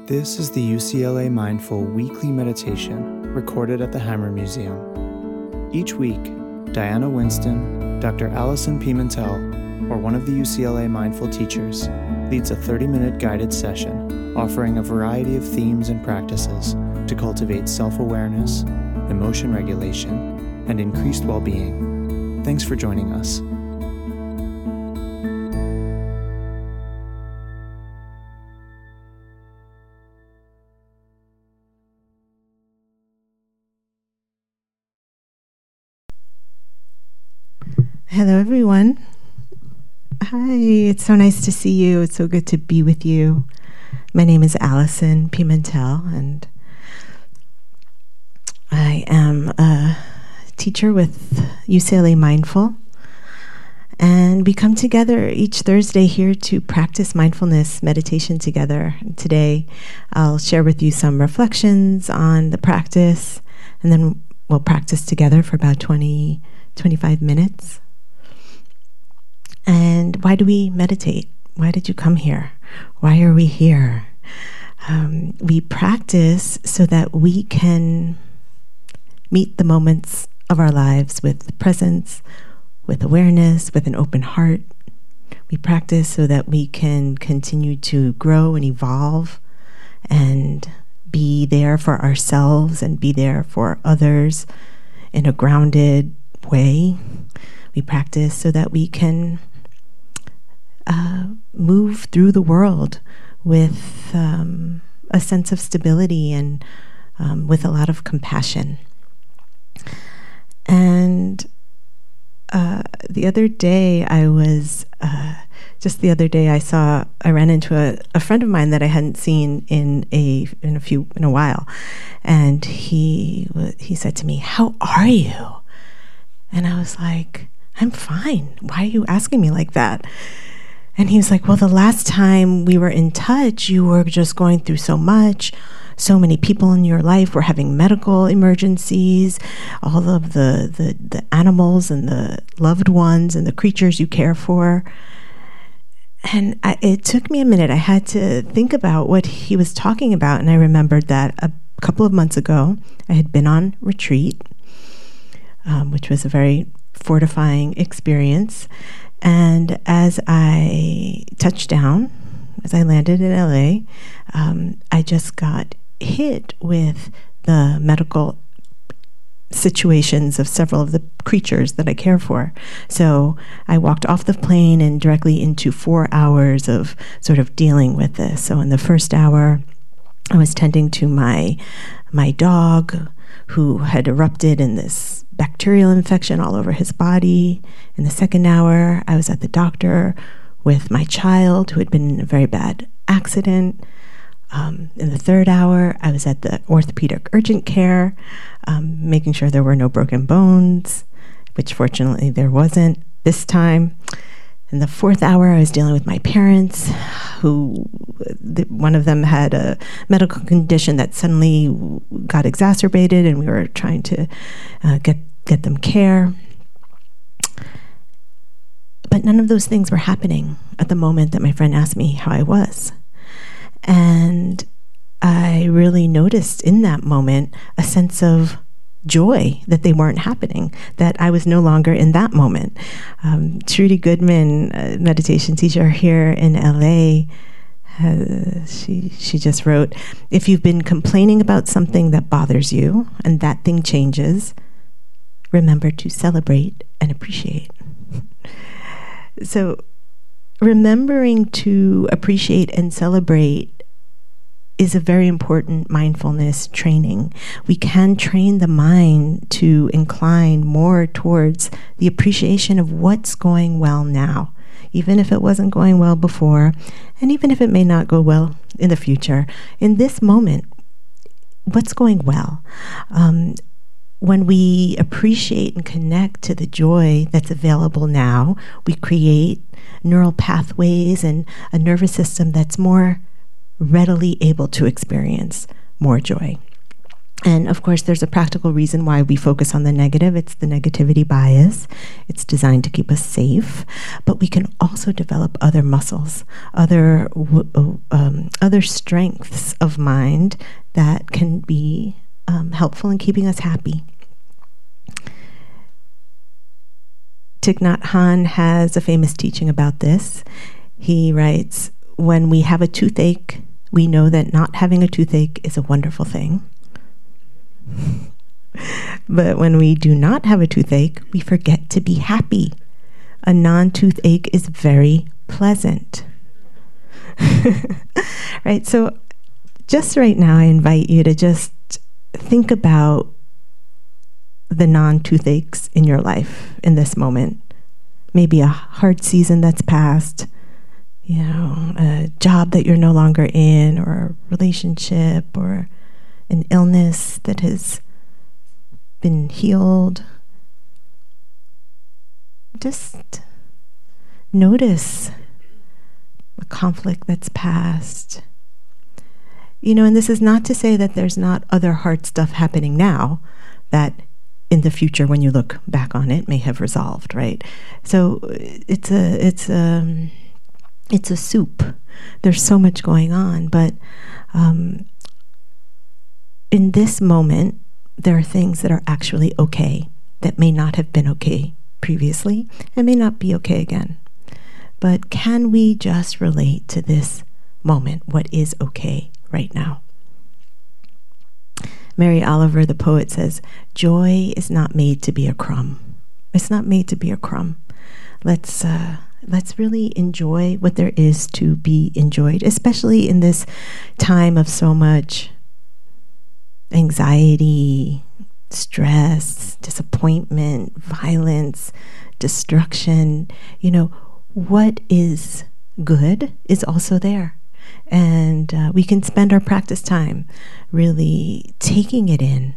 This is the UCLA Mindful weekly meditation recorded at the Hammer Museum. Each week, Diana Winston, Dr. Allison Pimentel, or one of the UCLA Mindful teachers leads a 30-minute guided session offering a variety of themes and practices to cultivate self-awareness, emotion regulation, and increased well-being. Thanks for joining us. Hello, everyone. Hi, it's so nice to see you. It's so good to be with you. My name is Allison Pimentel, and I am a teacher with UCLA Mindful. And we come together each Thursday here to practice mindfulness meditation together. Today, I'll share with you some reflections on the practice, and then we'll practice together for about 25 minutes. And why do we meditate? Why did you come here? Why are we here? We practice so that we can meet the moments of our lives with presence, with awareness, with an open heart. We practice so that we can continue to grow and evolve and be there for ourselves and be there for others in a grounded way. We practice so that we can move through the world with a sense of stability and with a lot of compassion. And the other day I ran into a friend of mine that I hadn't seen in a while, and he said to me, "How are you?" And I was like, "I'm fine. Why are you asking me like that?" And he was like, "Well, the last time we were in touch, you were just going through so much. So many people in your life were having medical emergencies, all of the animals and the loved ones and the creatures you care for." And it took me a minute. I had to think about what he was talking about. And I remembered that a couple of months ago, I had been on retreat, which was a very fortifying experience. And as I touched down, as I landed in LA, I just got hit with the medical situations of several of the creatures that I care for. So I walked off the plane and directly into 4 hours of sort of dealing with this. So in the first hour, I was tending to my dog, who had erupted in this bacterial infection all over his body. In the second hour, I was at the doctor with my child, who had been in a very bad accident. In the third hour, I was at the orthopedic urgent care, making sure there were no broken bones, which fortunately there wasn't this time. In the fourth hour, I was dealing with my parents, who one of them had a medical condition that suddenly got exacerbated, and we were trying to get them care. But none of those things were happening at the moment that my friend asked me how I was. And I really noticed in that moment a sense of joy that they weren't happening, that I was no longer in that moment. Trudy Goodman, a meditation teacher here in LA, she just wrote, "If you've been complaining about something that bothers you and that thing changes, remember to celebrate and appreciate." So remembering to appreciate and celebrate is a very important mindfulness training. We can train the mind to incline more towards the appreciation of what's going well now, even if it wasn't going well before, and even if it may not go well in the future. In this moment, what's going well? When we appreciate and connect to the joy that's available now, we create neural pathways and a nervous system that's more readily able to experience more joy. And of course, there's a practical reason why we focus on the negative. It's the negativity bias. It's designed to keep us safe. But we can also develop other muscles, other strengths of mind that can be helpful in keeping us happy. Thich Nhat Hanh has a famous teaching about this. He writes, when we have a toothache, we know that not having a toothache is a wonderful thing. But when we do not have a toothache, we forget to be happy. A non-toothache is very pleasant. Right? So just right now, I invite you to just think about the non-toothaches in your life in this moment. Maybe a hard season that's passed, a job that you're no longer in, or a relationship, or an illness that has been healed. Just notice a conflict that's passed. And this is not to say that there's not other hard stuff happening now that in the future, when you look back on it, may have resolved, right? So it's a soup. There's so much going on, but in this moment, there are things that are actually okay that may not have been okay previously and may not be okay again. But can we just relate to this moment, what is okay right now? Mary Oliver, the poet, says, joy is not made to be a crumb. It's not made to be a crumb. Let's really enjoy what there is to be enjoyed, especially in this time of so much anxiety, stress, disappointment, violence, destruction. What is good is also there. And we can spend our practice time really taking it in.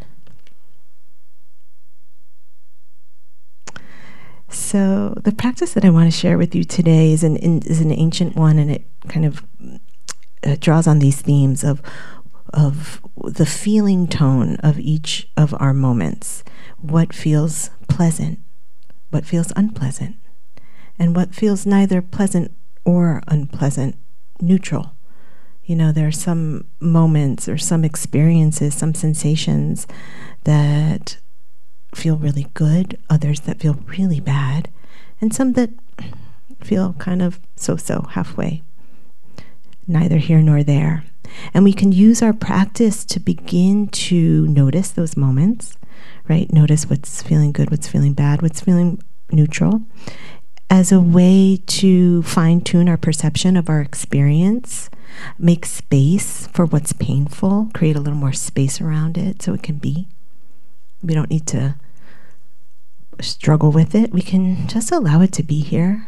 So the practice that I want to share with you today is an ancient one, and it kind of draws on these themes of the feeling tone of each of our moments. What feels pleasant, what feels unpleasant, and what feels neither pleasant or unpleasant, neutral. There are some moments or some experiences, some sensations that feel really good, others that feel really bad, and some that feel kind of so-so, halfway, neither here nor there. And we can use our practice to begin to notice those moments, right? Notice what's feeling good, what's feeling bad, what's feeling neutral, as a way to fine-tune our perception of our experience, make space for what's painful, create a little more space around it so it can be. We don't need to struggle with it. We can just allow it to be here.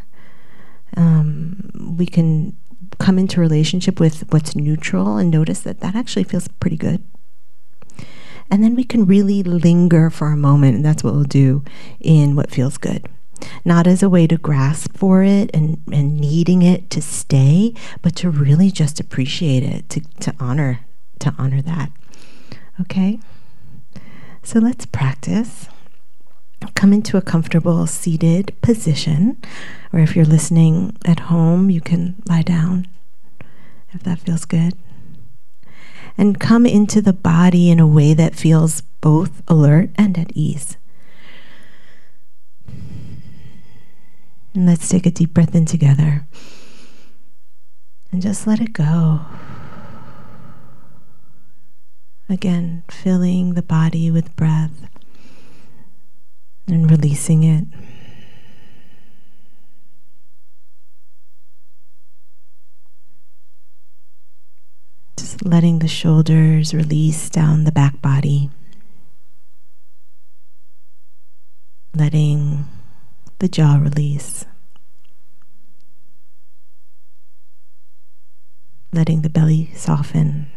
We can come into relationship with what's neutral and notice that actually feels pretty good. And then we can really linger for a moment, and that's what we'll do in what feels good. Not as a way to grasp for it and needing it to stay, but to really just appreciate it, to honor that. Okay? So let's practice. Come into a comfortable seated position, or if you're listening at home, you can lie down if that feels good. And come into the body in a way that feels both alert and at ease. And let's take a deep breath in together. And just let it go. Again, filling the body with breath and releasing it. Just letting the shoulders release down the back body. Letting the jaw release. Letting the belly soften.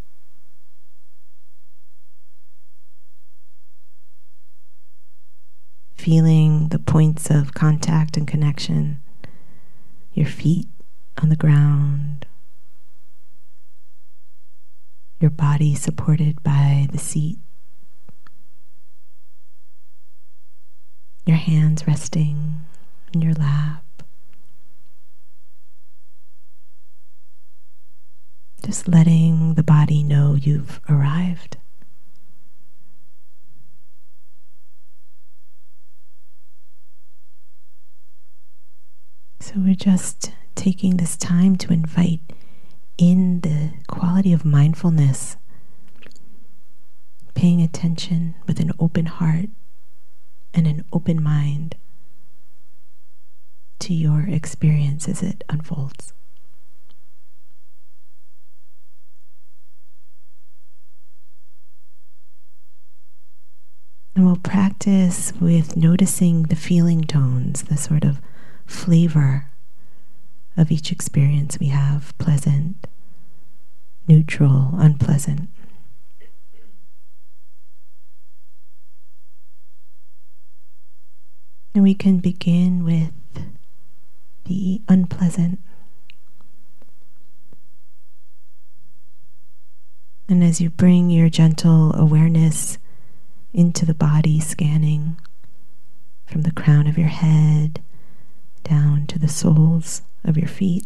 Feeling the points of contact and connection. Your feet on the ground. Your body supported by the seat your hands resting in your lap. Just letting the body know you've arrived. So we're just taking this time to invite in the quality of mindfulness, paying attention with an open heart and an open mind to your experience as it unfolds. And we'll practice with noticing the feeling tones, the sort of flavor of each experience we have: pleasant, neutral, unpleasant. And we can begin with the unpleasant. And as you bring your gentle awareness into the body, scanning from the crown of your head down to the soles of your feet,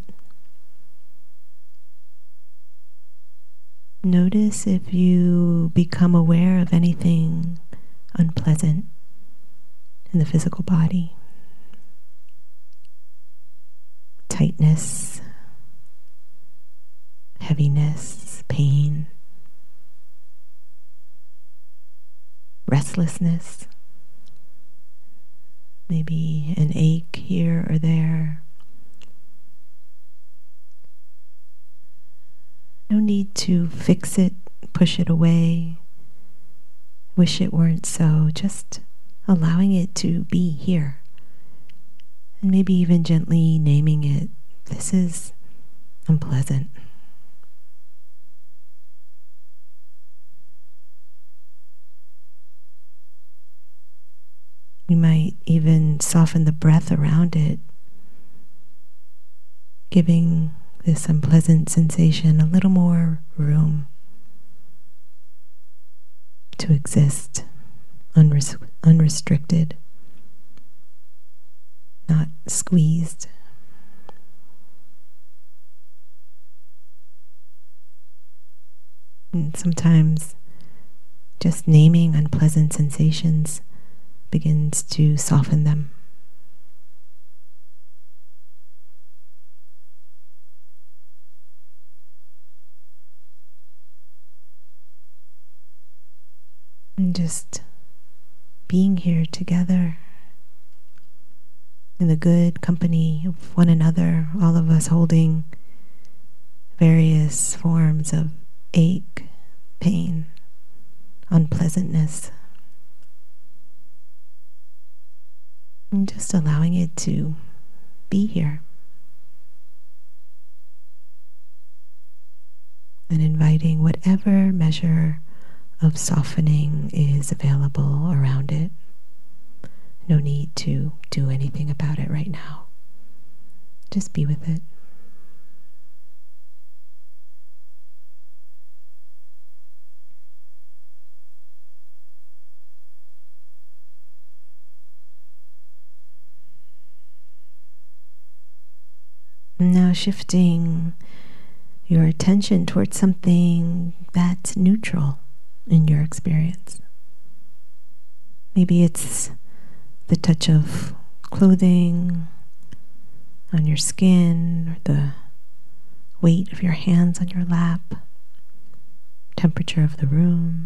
notice if you become aware of anything unpleasant in the physical body. Tightness, heaviness, pain, restlessness, maybe an ache here or there. No need to fix it, push it away, wish it weren't so, just allowing it to be here. And maybe even gently naming it. This is unpleasant. You might even soften the breath around it, giving this unpleasant sensation a little more room to exist, unrestricted, not squeezed. And sometimes just naming unpleasant sensations begins to soften them. And just being here together in the good company of one another, all of us holding various forms of ache, pain, unpleasantness. And just allowing it to be here. And inviting whatever measure of softening is available around it. No need to do anything about it right now. Just be with it. Now shifting your attention towards something that's neutral in your experience. Maybe it's the touch of clothing on your skin, or the weight of your hands on your lap, temperature of the room,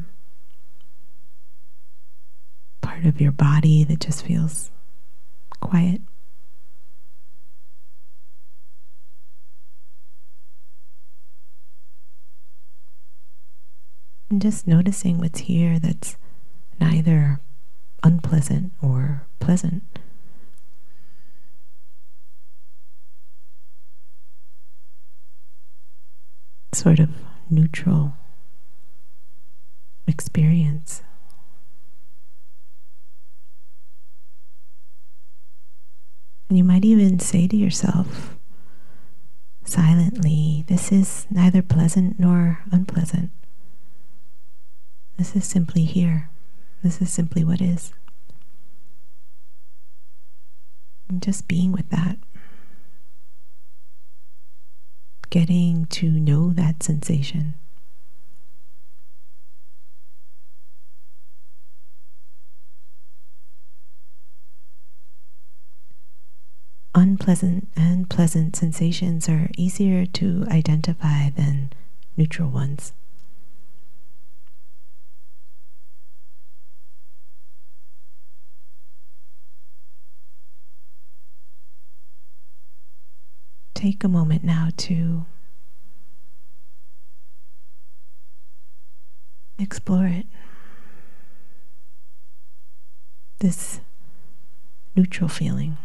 part of your body that just feels quiet. And just noticing what's here that's neither unpleasant or pleasant. Sort of neutral experience. And you might even say to yourself silently, this is neither pleasant nor unpleasant. This is simply here. This is simply what is. And just being with that. Getting to know that sensation. Unpleasant and pleasant sensations are easier to identify than neutral ones. Take a moment now to explore it. This neutral feeling.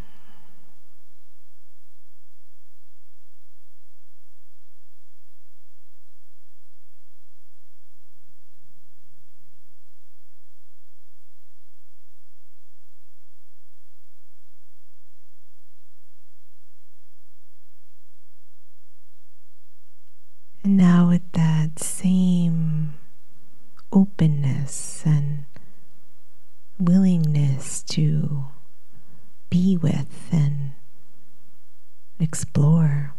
And now with that same openness and willingness to be with and explore,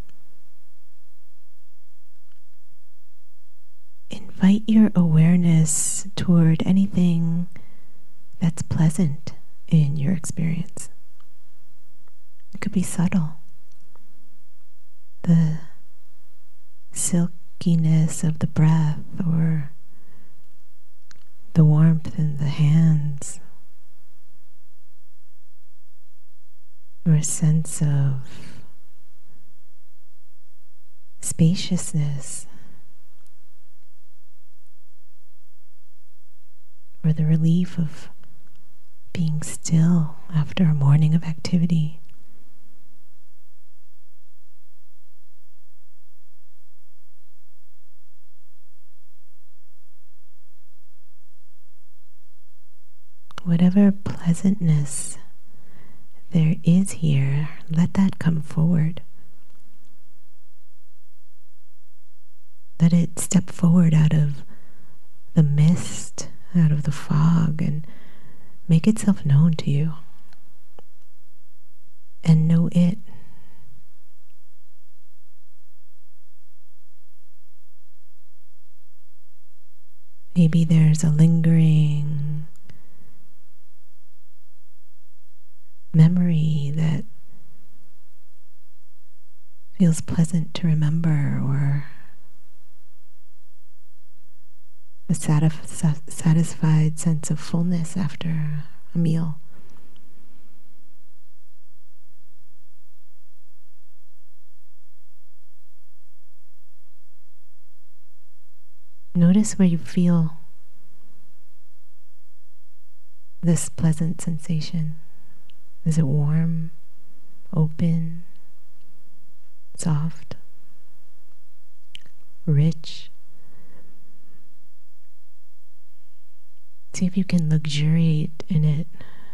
invite your awareness toward anything that's pleasant in your experience. It could be subtle. The silkiness of the breath, or the warmth in the hands, or a sense of spaciousness, or the relief of being still after a morning of activity. Whatever pleasantness there is here, let that come forward. Let it step forward out of the mist, out of the fog, and make itself known to you. And know it. Maybe there's a lingering memory that feels pleasant to remember, or a satisfied sense of fullness after a meal. Notice where you feel this pleasant sensation. Is it warm, open, soft, rich? See if you can luxuriate in it.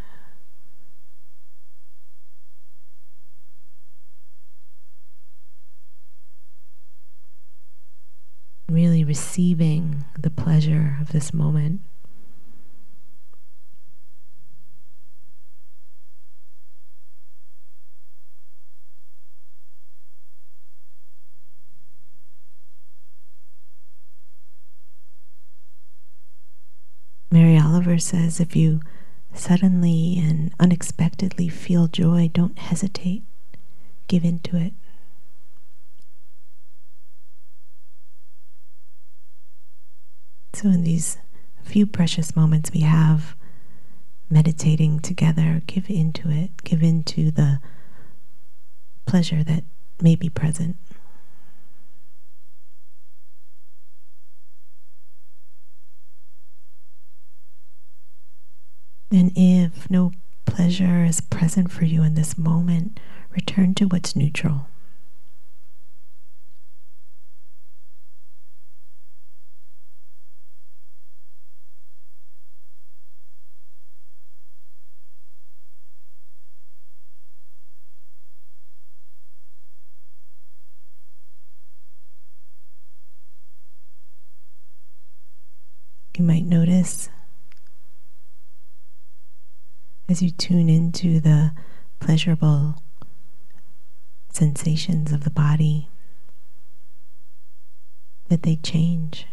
Really receiving the pleasure of this moment. Mary Oliver says, if you suddenly and unexpectedly feel joy, don't hesitate. Give into it. So in these few precious moments we have meditating together, give into it. Give into the pleasure that may be present. And if no pleasure is present for you in this moment, return to what's neutral. You might notice as you tune into the pleasurable sensations of the body, that they change.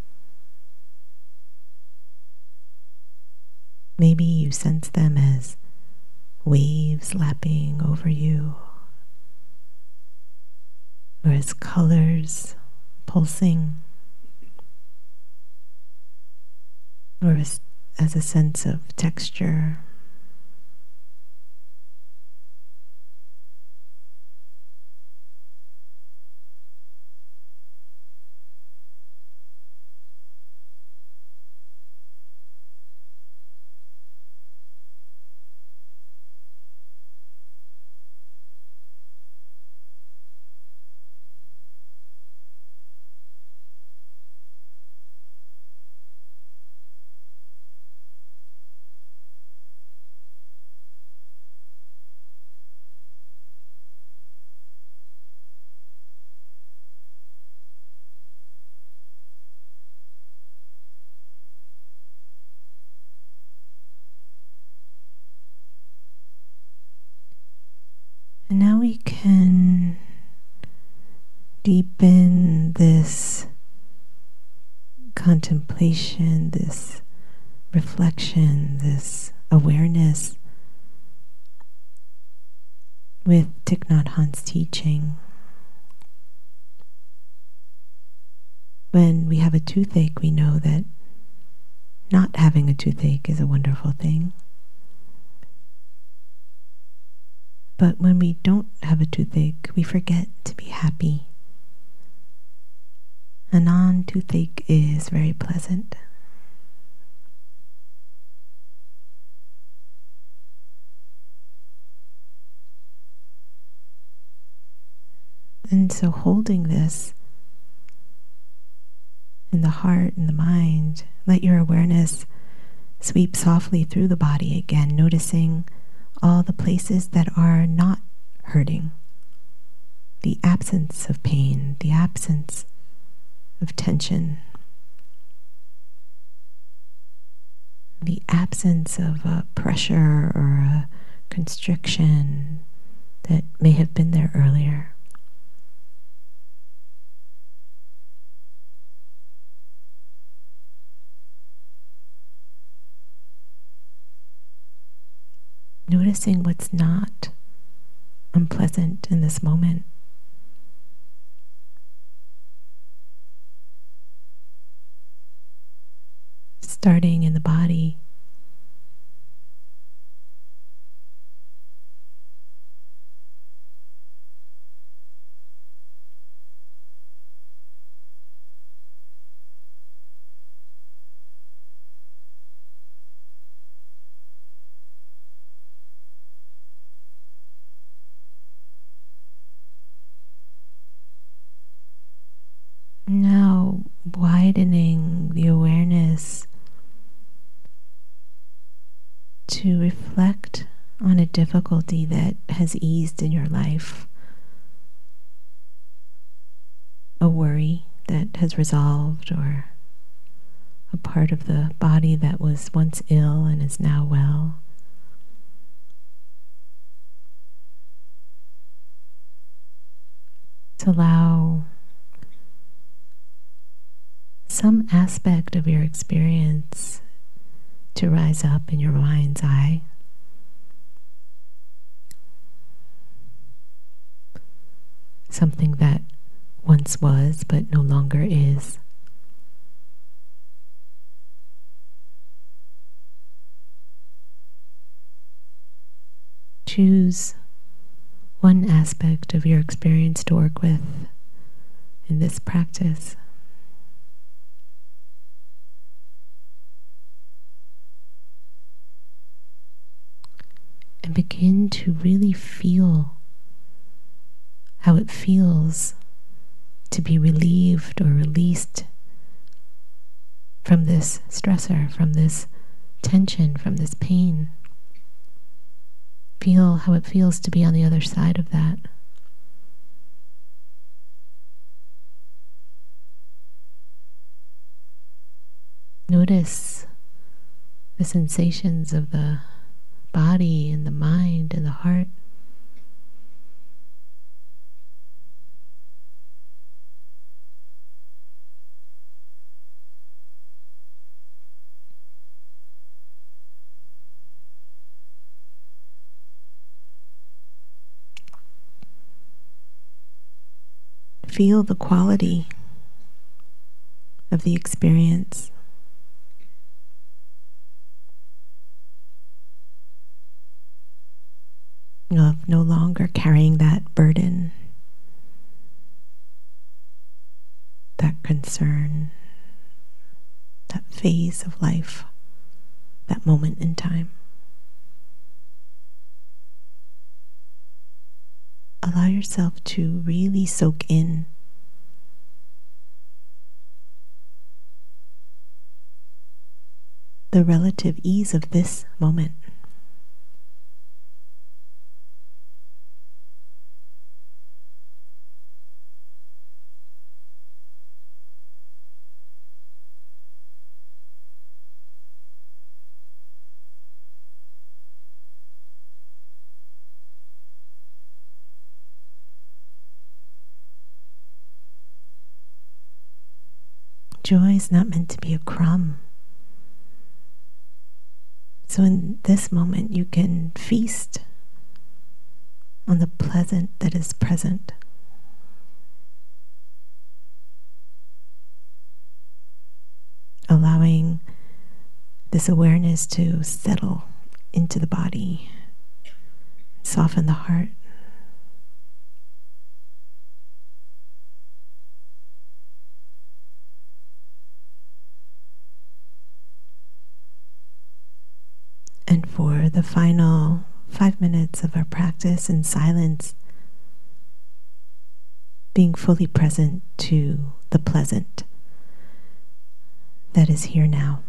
Maybe you sense them as waves lapping over you, or as colors pulsing, or as a sense of texture. And now we can deepen this contemplation, this reflection, this awareness with Thich Nhat Hanh's teaching. When we have a toothache, we know that not having a toothache is a wonderful thing. But when we don't have a toothache, we forget to be happy. A non-toothache is very pleasant. And so holding this in the heart and the mind, let your awareness sweep softly through the body again, noticing all the places that are not hurting, the absence of pain, the absence of tension, the absence of a pressure or a constriction that may have been there earlier. Noticing what's not unpleasant in this moment. Starting in the body. Now widening the awareness to reflect on a difficulty that has eased in your life, a worry that has resolved, or a part of the body that was once ill and is now well. To allow some aspect of your experience to rise up in your mind's eye. Something that once was but no longer is. Choose one aspect of your experience to work with in this practice. And begin to really feel how it feels to be relieved or released from this stressor, from this tension, from this pain. Feel how it feels to be on the other side of that. Notice the sensations of the body and the mind and the heart. feel the quality of the experience. Of no longer carrying that burden, that concern, that phase of life, that moment in time. Allow yourself to really soak in the relative ease of this moment. Joy is not meant to be a crumb. So in this moment, you can feast on the pleasant that is present. Allowing this awareness to settle into the body, soften the heart. And for the final 5 minutes of our practice in silence, being fully present to the pleasant that is here now.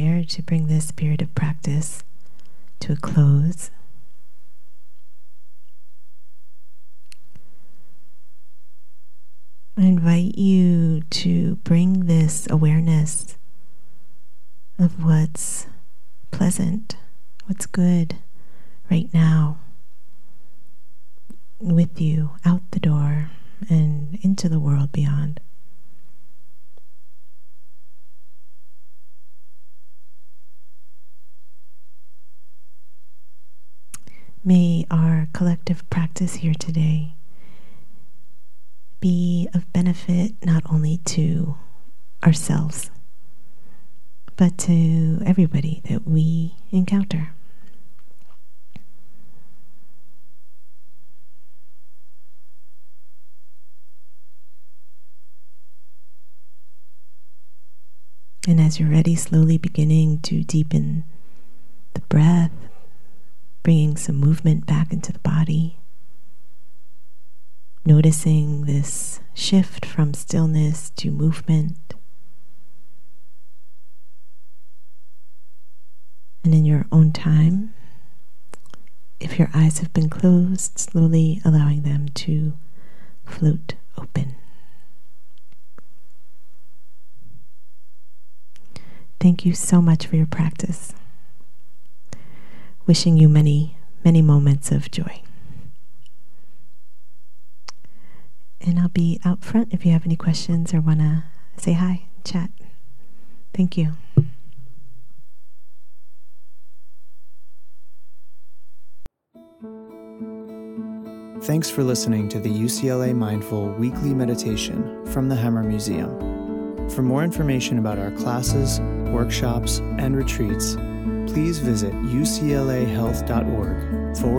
desire to bring this period of practice to a close. I invite you to bring this awareness of what's pleasant, what's good right now with you out the door and into the world beyond. May our collective practice here today be of benefit not only to ourselves, but to everybody that we encounter. And as you're ready, slowly beginning to deepen the breath, bringing some movement back into the body. Noticing this shift from stillness to movement. And in your own time, if your eyes have been closed, slowly allowing them to float open. Thank you so much for your practice. Wishing you many, many moments of joy. And I'll be out front if you have any questions or want to say hi, chat. Thank you. Thanks for listening to the UCLA Mindful Weekly Meditation from the Hammer Museum. For more information about our classes, workshops, and retreats, please visit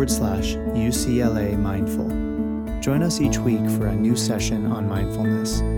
uclahealth.org/UCLA Mindful. Join us each week for a new session on mindfulness.